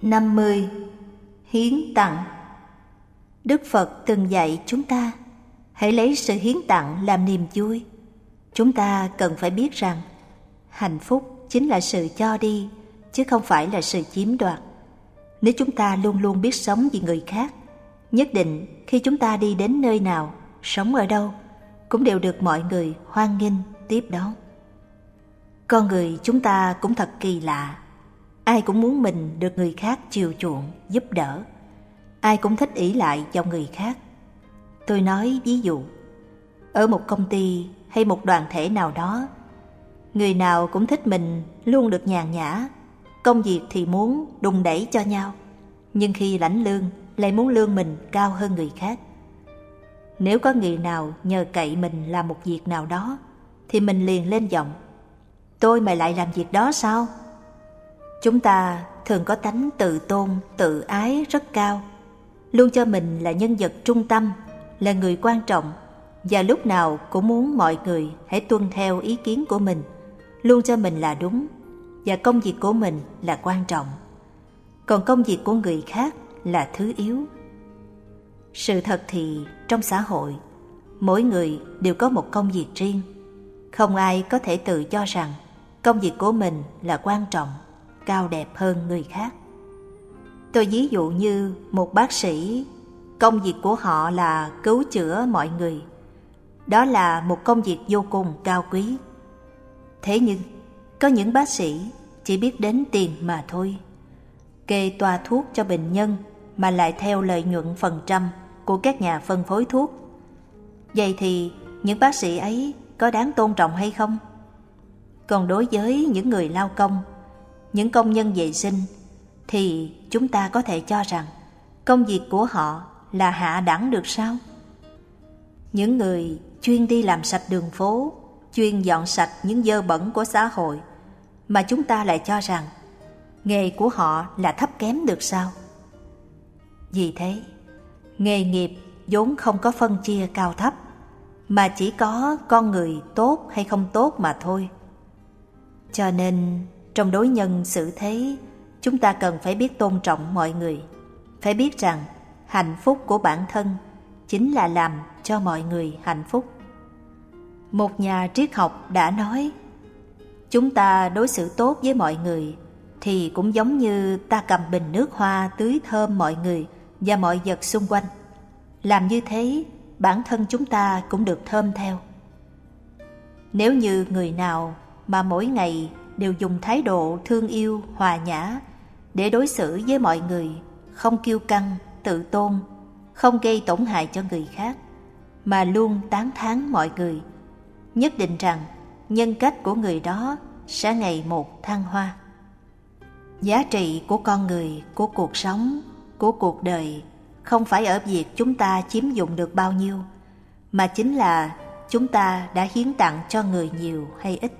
50. Hiến tặng. Đức Phật từng dạy chúng ta hãy lấy sự hiến tặng làm niềm vui. Chúng ta cần phải biết rằng hạnh phúc chính là sự cho đi, chứ không phải là sự chiếm đoạt. Nếu chúng ta luôn luôn biết sống vì người khác, nhất định khi chúng ta đi đến nơi nào, sống ở đâu, cũng đều được mọi người hoan nghênh tiếp đón. Con người chúng ta cũng thật kỳ lạ. Ai cũng muốn mình được người khác chiều chuộng, giúp đỡ. Ai cũng thích ỷ lại vào người khác. Tôi nói ví dụ, ở một công ty hay một đoàn thể nào đó, người nào cũng thích mình luôn được nhàn nhã, công việc thì muốn đùn đẩy cho nhau, nhưng khi lãnh lương lại muốn lương mình cao hơn người khác. Nếu có người nào nhờ cậy mình làm một việc nào đó, thì mình liền lên giọng: tôi mày lại làm việc đó sao? Chúng ta thường có tánh tự tôn, tự ái rất cao, luôn cho mình là nhân vật trung tâm, là người quan trọng, và lúc nào cũng muốn mọi người hãy tuân theo ý kiến của mình, luôn cho mình là đúng, và công việc của mình là quan trọng, còn công việc của người khác là thứ yếu. Sự thật thì trong xã hội, mỗi người đều có một công việc riêng. Không ai có thể tự cho rằng công việc của mình là quan trọng, cao đẹp hơn người khác. Tôi ví dụ như một bác sĩ, công việc của họ là cứu chữa mọi người. Đó là một công việc vô cùng cao quý. Thế nhưng, có những bác sĩ chỉ biết đến tiền mà thôi, kê toa thuốc cho bệnh nhân mà lại theo lợi nhuận phần trăm của các nhà phân phối thuốc. Vậy thì những bác sĩ ấy có đáng tôn trọng hay không? Còn đối với những người lao công, những công nhân vệ sinh, thì chúng ta có thể cho rằng công việc của họ là hạ đẳng được sao? Những người chuyên đi làm sạch đường phố, chuyên dọn sạch những dơ bẩn của xã hội, mà chúng ta lại cho rằng nghề của họ là thấp kém được sao? Vì thế, nghề nghiệp vốn không có phân chia cao thấp, mà chỉ có con người tốt hay không tốt mà thôi. Cho nên, trong đối nhân xử thế, chúng ta cần phải biết tôn trọng mọi người, phải biết rằng hạnh phúc của bản thân chính là làm cho mọi người hạnh phúc. Một nhà triết học đã nói, chúng ta đối xử tốt với mọi người thì cũng giống như ta cầm bình nước hoa tưới thơm mọi người và mọi vật xung quanh. Làm như thế, bản thân chúng ta cũng được thơm theo. Nếu như người nào mà mỗi ngày đều dùng thái độ thương yêu, hòa nhã để đối xử với mọi người, không kiêu căng, tự tôn, không gây tổn hại cho người khác, mà luôn tán thán mọi người, nhất định rằng nhân cách của người đó sẽ ngày một thăng hoa. Giá trị của con người, của cuộc sống, của cuộc đời không phải ở việc chúng ta chiếm dụng được bao nhiêu, mà chính là chúng ta đã hiến tặng cho người nhiều hay ít.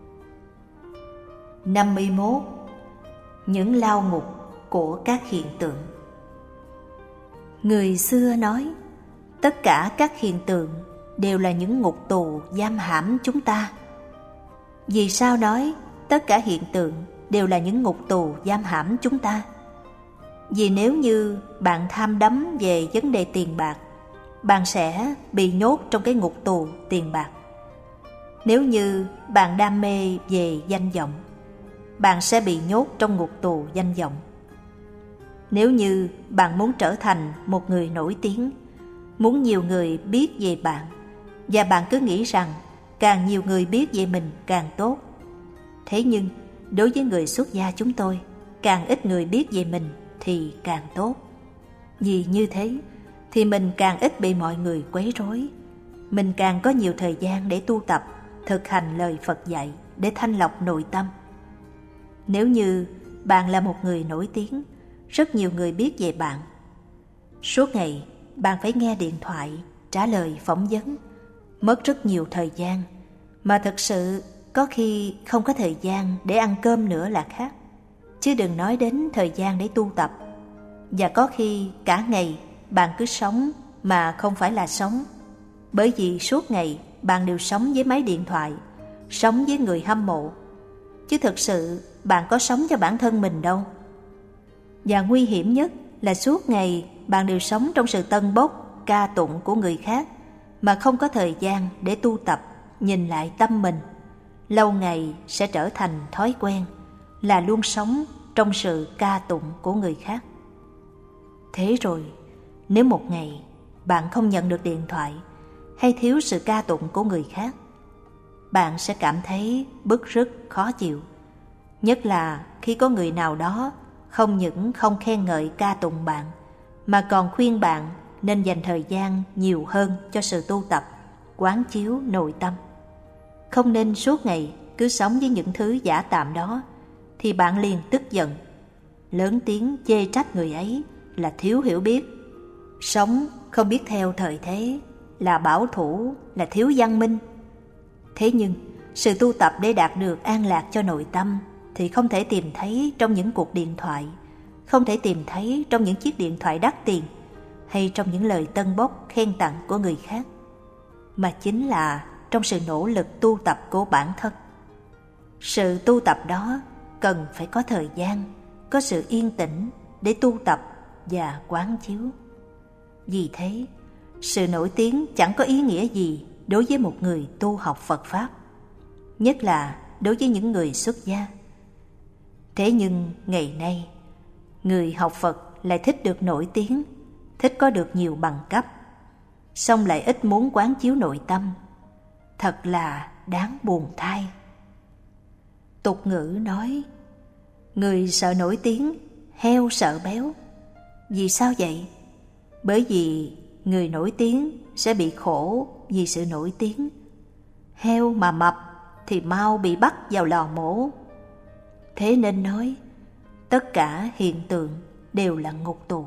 51. Những lao ngục của các hiện tượng. Người xưa nói, tất cả các hiện tượng đều là những ngục tù giam hãm chúng ta. Vì sao nói tất cả hiện tượng đều là những ngục tù giam hãm chúng ta? Vì nếu như bạn tham đắm về vấn đề tiền bạc, bạn sẽ bị nhốt trong cái ngục tù tiền bạc. Nếu như bạn đam mê về danh vọng, bạn sẽ bị nhốt trong ngục tù danh vọng. Nếu như bạn muốn trở thành một người nổi tiếng, muốn nhiều người biết về bạn, và bạn cứ nghĩ rằng càng nhiều người biết về mình càng tốt. Thế nhưng đối với người xuất gia chúng tôi, càng ít người biết về mình thì càng tốt. Vì như thế thì mình càng ít bị mọi người quấy rối, mình càng có nhiều thời gian để tu tập, thực hành lời Phật dạy để thanh lọc nội tâm. Nếu như bạn là một người nổi tiếng, rất nhiều người biết về bạn, suốt ngày bạn phải nghe điện thoại, trả lời phỏng vấn, mất rất nhiều thời gian, mà thực sự có khi không có thời gian để ăn cơm nữa là khác, chứ đừng nói đến thời gian để tu tập. Và có khi cả ngày bạn cứ sống mà không phải là sống, bởi vì suốt ngày bạn đều sống với máy điện thoại, sống với người hâm mộ, chứ thực sự bạn có sống cho bản thân mình đâu. Và nguy hiểm nhất là suốt ngày bạn đều sống trong sự tân bốc, ca tụng của người khác mà không có thời gian để tu tập, nhìn lại tâm mình. Lâu ngày sẽ trở thành thói quen là luôn sống trong sự ca tụng của người khác. Thế rồi, nếu một ngày bạn không nhận được điện thoại hay thiếu sự ca tụng của người khác, bạn sẽ cảm thấy bứt rứt khó chịu. Nhất là khi có người nào đó không những không khen ngợi ca tụng bạn, mà còn khuyên bạn nên dành thời gian nhiều hơn cho sự tu tập, quán chiếu nội tâm. Không nên suốt ngày cứ sống với những thứ giả tạm đó, thì bạn liền tức giận, lớn tiếng chê trách người ấy là thiếu hiểu biết, sống không biết theo thời thế, là bảo thủ, là thiếu văn minh. Thế nhưng, sự tu tập để đạt được an lạc cho nội tâm thì không thể tìm thấy trong những cuộc điện thoại, không thể tìm thấy trong những chiếc điện thoại đắt tiền hay trong những lời tân bốc khen tặng của người khác, mà chính là trong sự nỗ lực tu tập của bản thân. Sự tu tập đó cần phải có thời gian, có sự yên tĩnh để tu tập và quán chiếu. Vì thế, sự nổi tiếng chẳng có ý nghĩa gì đối với một người tu học Phật Pháp, nhất là đối với những người xuất gia. Thế nhưng ngày nay, người học Phật lại thích được nổi tiếng, thích có được nhiều bằng cấp, song lại ít muốn quán chiếu nội tâm. Thật là đáng buồn thay. Tục ngữ nói, người sợ nổi tiếng, heo sợ béo. Vì sao vậy? Bởi vì người nổi tiếng sẽ bị khổ vì sự nổi tiếng. Heo mà mập thì mau bị bắt vào lò mổ. Thế nên nói, tất cả hiện tượng đều là ngục tù.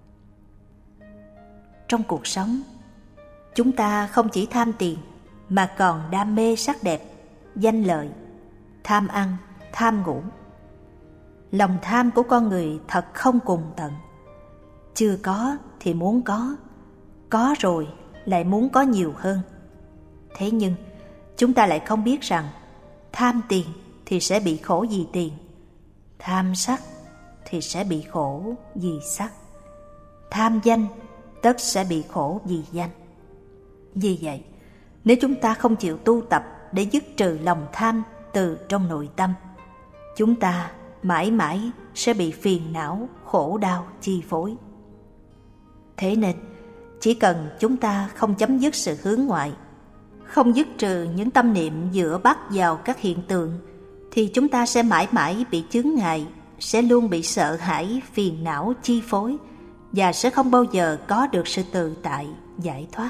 Trong cuộc sống, chúng ta không chỉ tham tiền mà còn đam mê sắc đẹp, danh lợi, tham ăn, tham ngủ. Lòng tham của con người thật không cùng tận. Chưa có thì muốn có rồi lại muốn có nhiều hơn. Thế nhưng chúng ta lại không biết rằng tham tiền thì sẽ bị khổ vì tiền, tham sắc thì sẽ bị khổ vì sắc, tham danh tất sẽ bị khổ vì danh. Vì vậy, nếu chúng ta không chịu tu tập để dứt trừ lòng tham từ trong nội tâm, chúng ta mãi mãi sẽ bị phiền não, khổ đau chi phối. Thế nên, chỉ cần chúng ta không chấm dứt sự hướng ngoại, không dứt trừ những tâm niệm dựa bắt vào các hiện tượng, thì chúng ta sẽ mãi mãi bị chướng ngại, sẽ luôn bị sợ hãi, phiền não chi phối và sẽ không bao giờ có được sự tự tại, giải thoát.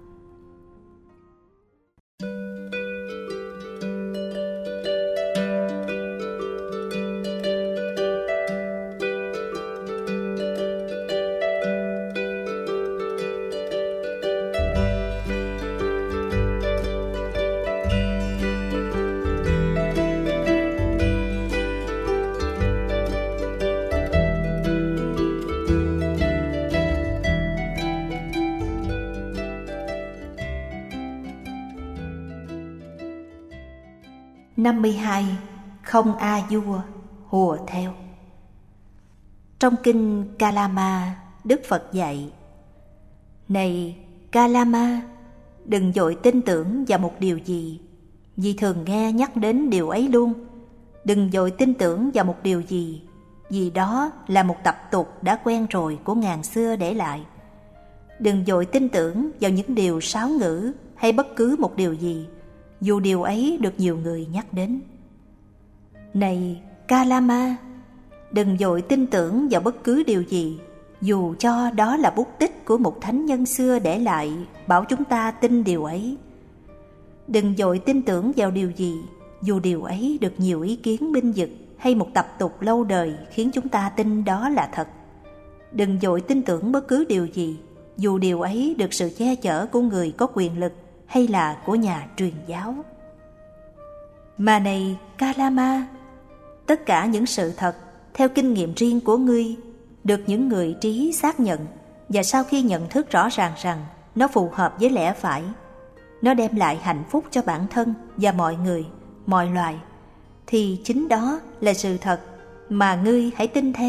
Năm 52. Không a vua hùa theo. Trong kinh Kalama, Đức Phật dạy: Này Kalama, đừng vội tin tưởng vào một điều gì, vì thường nghe nhắc đến điều ấy luôn. Đừng vội tin tưởng vào một điều gì, vì đó là một tập tục đã quen rồi của ngàn xưa để lại. Đừng vội tin tưởng vào những điều sáo ngữ hay bất cứ một điều gì, dù điều ấy được nhiều người nhắc đến. Này Kalama, đừng vội tin tưởng vào bất cứ điều gì, dù cho đó là bút tích của một thánh nhân xưa để lại, bảo chúng ta tin điều ấy. Đừng vội tin tưởng vào điều gì, dù điều ấy được nhiều ý kiến binh vực hay một tập tục lâu đời khiến chúng ta tin đó là thật. Đừng vội tin tưởng bất cứ điều gì, dù điều ấy được sự che chở của người có quyền lực hay là của nhà truyền giáo. Mà này Kalama, tất cả những sự thật theo kinh nghiệm riêng của ngươi được những người trí xác nhận, và sau khi nhận thức rõ ràng rằng nó phù hợp với lẽ phải, nó đem lại hạnh phúc cho bản thân và mọi người, mọi loài, thì chính đó là sự thật mà ngươi hãy tin theo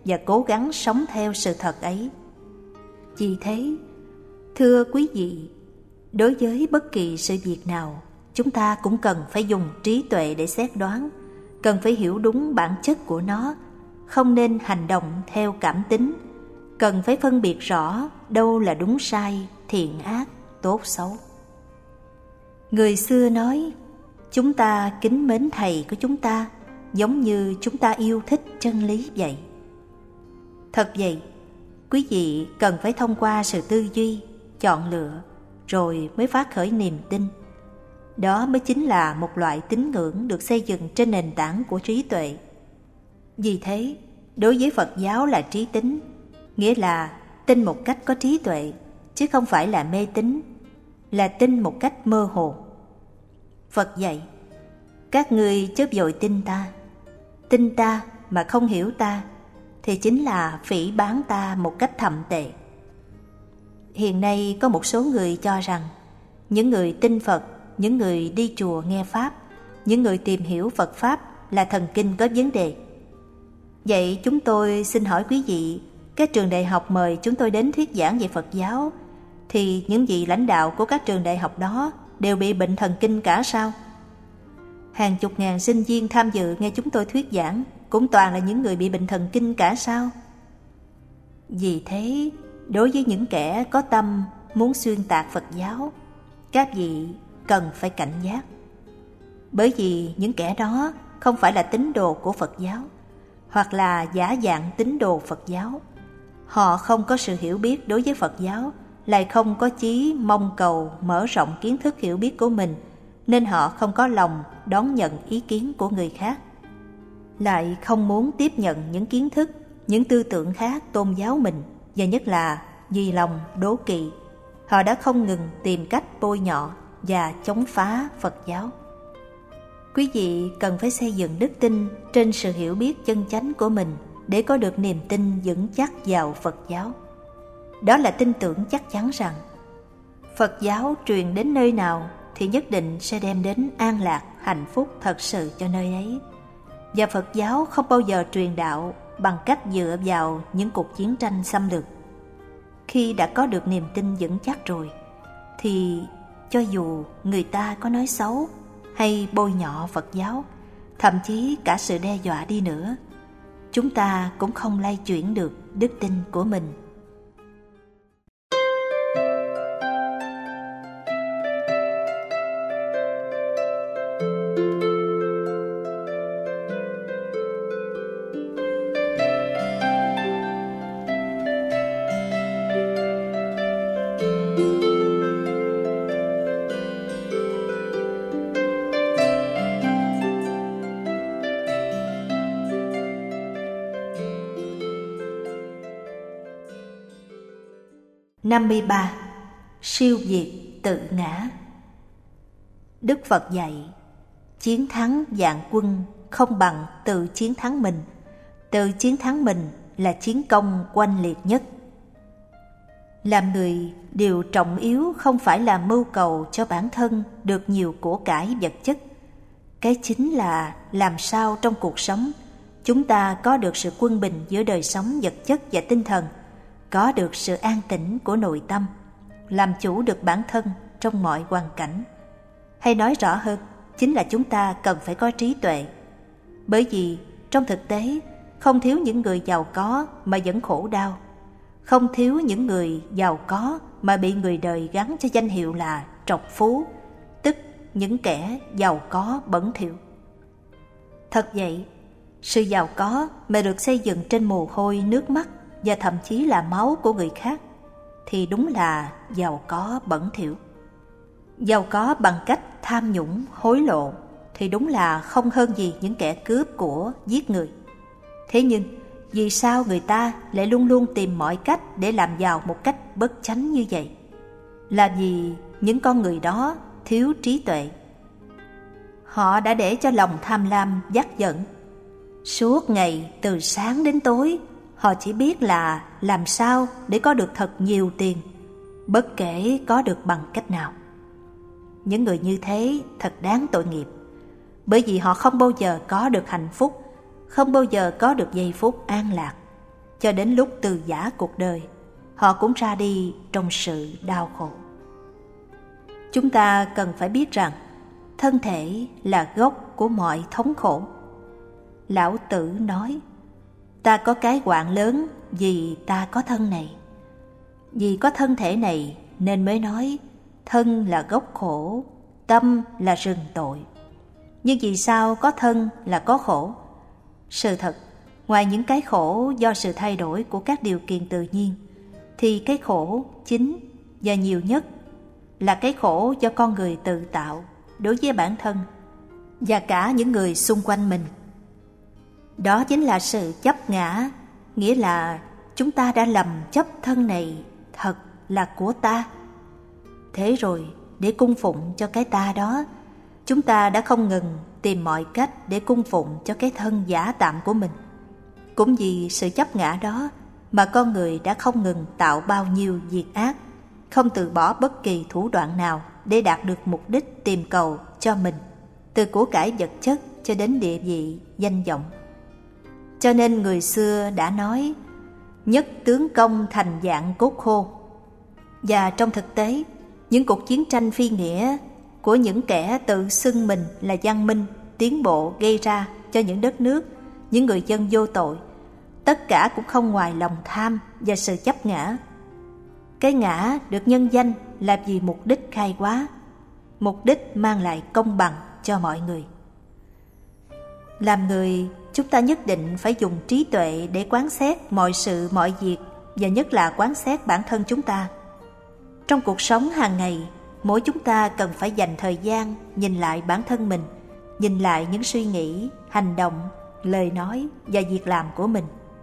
và cố gắng sống theo sự thật ấy. Vì thế, thưa quý vị, đối với bất kỳ sự việc nào, chúng ta cũng cần phải dùng trí tuệ để xét đoán, cần phải hiểu đúng bản chất của nó, không nên hành động theo cảm tính, cần phải phân biệt rõ đâu là đúng sai, thiện ác, tốt xấu. Người xưa nói, chúng ta kính mến thầy của chúng ta giống như chúng ta yêu thích chân lý vậy. Thật vậy, quý vị cần phải thông qua sự tư duy, chọn lựa, rồi mới phát khởi niềm tin. Đó mới chính là một loại tín ngưỡng được xây dựng trên nền tảng của trí tuệ. Vì thế, đối với Phật giáo là trí tín, nghĩa là tin một cách có trí tuệ, chứ không phải là mê tín, là tin một cách mơ hồ. Phật dạy, các ngươi chớ vội tin ta mà không hiểu ta, thì chính là phỉ báng ta một cách thậm tệ. Hiện nay có một số người cho rằng những người tin Phật, những người đi chùa nghe Pháp, những người tìm hiểu Phật Pháp là thần kinh có vấn đề. Vậy chúng tôi xin hỏi quý vị, các trường đại học mời chúng tôi đến thuyết giảng về Phật giáo, thì những vị lãnh đạo của các trường đại học đó đều bị bệnh thần kinh cả sao? Hàng chục ngàn sinh viên tham dự nghe chúng tôi thuyết giảng cũng toàn là những người bị bệnh thần kinh cả sao? Vì thế, đối với những kẻ có tâm muốn xuyên tạc Phật giáo, các vị cần phải cảnh giác. Bởi vì những kẻ đó không phải là tín đồ của Phật giáo, hoặc là giả dạng tín đồ Phật giáo. Họ không có sự hiểu biết đối với Phật giáo, lại không có chí mong cầu mở rộng kiến thức hiểu biết của mình, nên họ không có lòng đón nhận ý kiến của người khác, lại không muốn tiếp nhận những kiến thức, những tư tưởng khác tôn giáo mình, và nhất là vì lòng đố kỵ, họ đã không ngừng tìm cách bôi nhọ và chống phá Phật giáo. Quý vị cần phải xây dựng đức tin trên sự hiểu biết chân chánh của mình để có được niềm tin vững chắc vào Phật giáo. Đó là tin tưởng chắc chắn rằng Phật giáo truyền đến nơi nào thì nhất định sẽ đem đến an lạc, hạnh phúc thật sự cho nơi ấy. Và Phật giáo không bao giờ truyền đạo bằng cách dựa vào những cuộc chiến tranh xâm lược. Khi đã có được niềm tin vững chắc rồi, thì cho dù người ta có nói xấu hay bôi nhọ Phật giáo, thậm chí cả sự đe dọa đi nữa, chúng ta cũng không lay chuyển được đức tin của mình. Năm 53. Siêu diệt tự ngã. Đức Phật dạy, chiến thắng vạn quân không bằng tự chiến thắng mình. Tự chiến thắng mình là chiến công oanh liệt nhất. Làm người, điều trọng yếu không phải là mưu cầu cho bản thân được nhiều của cải vật chất. Cái chính là làm sao trong cuộc sống chúng ta có được sự quân bình giữa đời sống vật chất và tinh thần, có được sự an tĩnh của nội tâm, làm chủ được bản thân trong mọi hoàn cảnh. Hay nói rõ hơn, chính là chúng ta cần phải có trí tuệ. Bởi vì trong thực tế, không thiếu những người giàu có mà vẫn khổ đau, không thiếu những người giàu có mà bị người đời gắn cho danh hiệu là trọc phú, tức những kẻ giàu có bẩn thỉu. Thật vậy, sự giàu có mà được xây dựng trên mồ hôi, nước mắt và thậm chí là máu của người khác thì đúng là giàu có bẩn thỉu. Giàu có bằng cách tham nhũng, hối lộ thì đúng là không hơn gì những kẻ cướp của, giết người. Thế nhưng vì sao người ta lại luôn luôn tìm mọi cách để làm giàu một cách bất chánh như vậy? Là vì những con người đó thiếu trí tuệ. Họ đã để cho lòng tham lam dắt dẫn. Suốt ngày từ sáng đến tối, họ chỉ biết là làm sao để có được thật nhiều tiền, bất kể có được bằng cách nào. Những người như thế thật đáng tội nghiệp, bởi vì họ không bao giờ có được hạnh phúc, không bao giờ có được giây phút an lạc. cho đến lúc từ giã cuộc đời, họ cũng ra đi trong sự đau khổ. Chúng ta cần phải biết rằng thân thể là gốc của mọi thống khổ. Lão Tử nói, ta có cái oạn lớn vì ta có thân này. Vì có thân thể này nên mới nói thân là gốc khổ, tâm là rừng tội. Nhưng vì sao có thân là có khổ? Sự thật, ngoài những cái khổ do sự thay đổi của các điều kiện tự nhiên, thì cái khổ chính và nhiều nhất là cái khổ do con người tự tạo đối với bản thân và cả những người xung quanh mình. Đó chính là sự chấp ngã, nghĩa là chúng ta đã lầm chấp thân này thật là của ta. Thế rồi, để cung phụng cho cái ta đó, chúng ta đã không ngừng tìm mọi cách để cung phụng cho cái thân giả tạm của mình. Cũng vì sự chấp ngã đó mà con người đã không ngừng tạo bao nhiêu việc ác, không từ bỏ bất kỳ thủ đoạn nào để đạt được mục đích tìm cầu cho mình, từ của cải vật chất cho đến địa vị, danh vọng. Cho nên người xưa đã nói, nhất tướng công thành dạng cốt khô. Và trong thực tế, những cuộc chiến tranh phi nghĩa của những kẻ tự xưng mình là văn minh, tiến bộ gây ra cho những đất nước, những người dân vô tội, tất cả cũng không ngoài lòng tham và sự chấp ngã. Cái ngã được nhân danh là vì mục đích khai hóa, mục đích mang lại công bằng cho mọi người. Làm người, chúng ta nhất định phải dùng trí tuệ để quán xét mọi sự mọi việc, và nhất là quán xét bản thân chúng ta. Trong cuộc sống hàng ngày, mỗi chúng ta cần phải dành thời gian nhìn lại bản thân mình, nhìn lại những suy nghĩ, hành động, lời nói và việc làm của mình.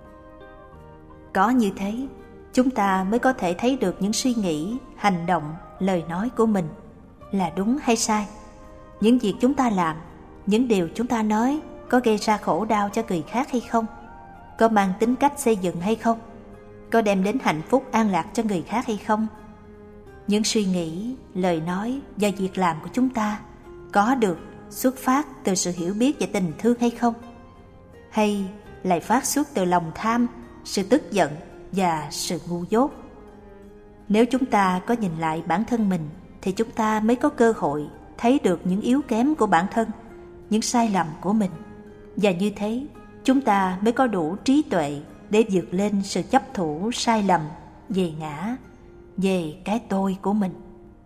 Có như thế, chúng ta mới có thể thấy được những suy nghĩ, hành động, lời nói của mình là đúng hay sai. Những việc chúng ta làm, những điều chúng ta nói có gây ra khổ đau cho người khác hay không? Có mang tính cách xây dựng hay không? Có đem đến hạnh phúc an lạc cho người khác hay không? Những suy nghĩ, lời nói và việc làm của chúng ta có được xuất phát từ sự hiểu biết và tình thương hay không? Hay lại phát xuất từ lòng tham, sự tức giận và sự ngu dốt? Nếu chúng ta có nhìn lại bản thân mình thì chúng ta mới có cơ hội thấy được những yếu kém của bản thân, những sai lầm của mình. Và như thế, chúng ta mới có đủ trí tuệ để vượt lên sự chấp thủ sai lầm về ngã, về cái tôi của mình.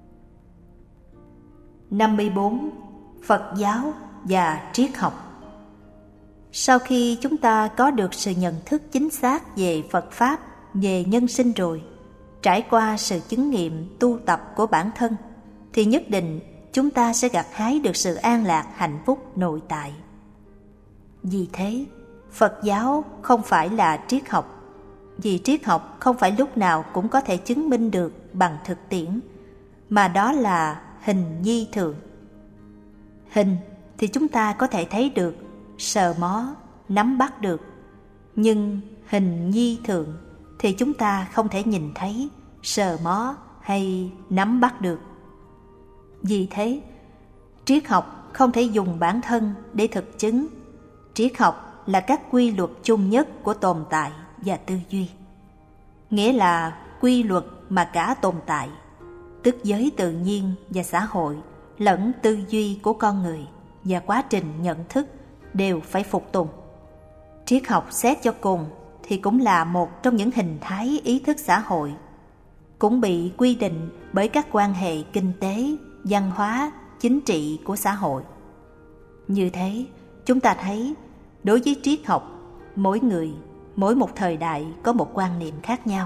54. Phật giáo và triết học. Sau khi chúng ta có được sự nhận thức chính xác về Phật Pháp, về nhân sinh rồi, trải qua sự chứng nghiệm tu tập của bản thân, thì nhất định chúng ta sẽ gặt hái được sự an lạc hạnh phúc nội tại. Vì thế, Phật giáo không phải là triết học, vì triết học không phải lúc nào cũng có thể chứng minh được bằng thực tiễn, mà đó là hình nhi thường. Hình thì chúng ta có thể thấy được, sờ mó, nắm bắt được, nhưng hình nhi thường thì chúng ta không thể nhìn thấy, sờ mó hay nắm bắt được. Vì thế, triết học không thể dùng bản thân để thực chứng. Triết học là các quy luật chung nhất của tồn tại và tư duy, nghĩa là quy luật mà cả tồn tại, tức giới tự nhiên và xã hội, lẫn tư duy của con người và quá trình nhận thức đều phải phục tùng. Triết học xét cho cùng thì cũng là một trong những hình thái ý thức xã hội, cũng bị quy định bởi các quan hệ kinh tế, văn hóa, chính trị của xã hội. Như thế, chúng ta thấy đối với triết học, mỗi người, mỗi một thời đại có một quan niệm khác nhau.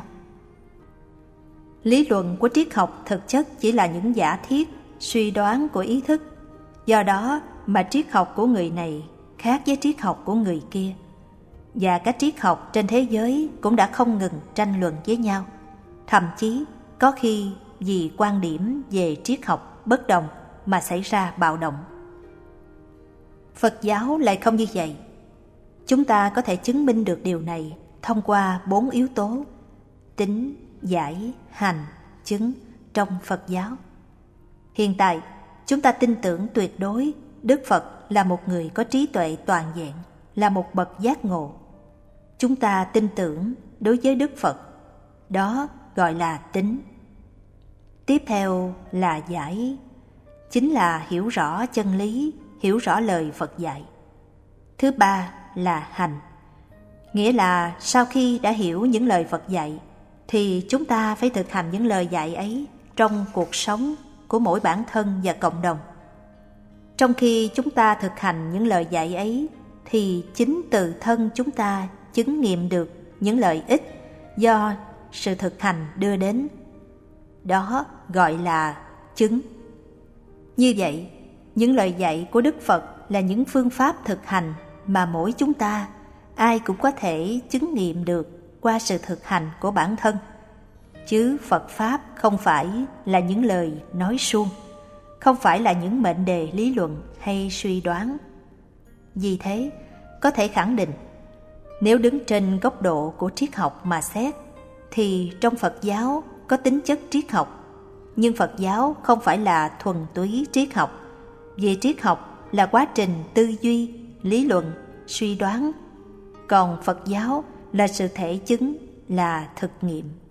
Lý luận của triết học thực chất chỉ là những giả thiết, suy đoán của ý thức. Do đó mà triết học của người này khác với triết học của người kia. Và các triết học trên thế giới cũng đã không ngừng tranh luận với nhau. Thậm chí có khi vì quan điểm về triết học bất đồng mà xảy ra bạo động. Phật giáo lại không như vậy. Chúng ta có thể chứng minh được điều này thông qua 4 yếu tố: tín, giải, hành, chứng trong Phật giáo. Hiện tại, chúng ta tin tưởng tuyệt đối Đức Phật là một người có trí tuệ toàn vẹn, là một bậc giác ngộ. Chúng ta tin tưởng đối với Đức Phật. Đó gọi là tín. Tiếp theo là giải, chính là hiểu rõ chân lý, hiểu rõ lời Phật dạy. Thứ ba là hành, nghĩa là sau khi đã hiểu những lời Phật dạy thì chúng ta phải thực hành những lời dạy ấy trong cuộc sống của mỗi bản thân và cộng đồng. Trong khi chúng ta thực hành những lời dạy ấy thì chính từ thân chúng ta chứng nghiệm được những lợi ích do sự thực hành đưa đến. Đó gọi là chứng. Như vậy, những lời dạy của Đức Phật là những phương pháp thực hành mà mỗi chúng ta, ai cũng có thể chứng nghiệm được qua sự thực hành của bản thân. Chứ Phật Pháp không phải là những lời nói suông, không phải là những mệnh đề lý luận hay suy đoán. Vì thế, có thể khẳng định, nếu đứng trên góc độ của triết học mà xét, thì trong Phật giáo có tính chất triết học. Nhưng Phật giáo không phải là thuần túy triết học, vì triết học là quá trình tư duy, lý luận, suy đoán. Còn Phật giáo là sự thể chứng, là thực nghiệm.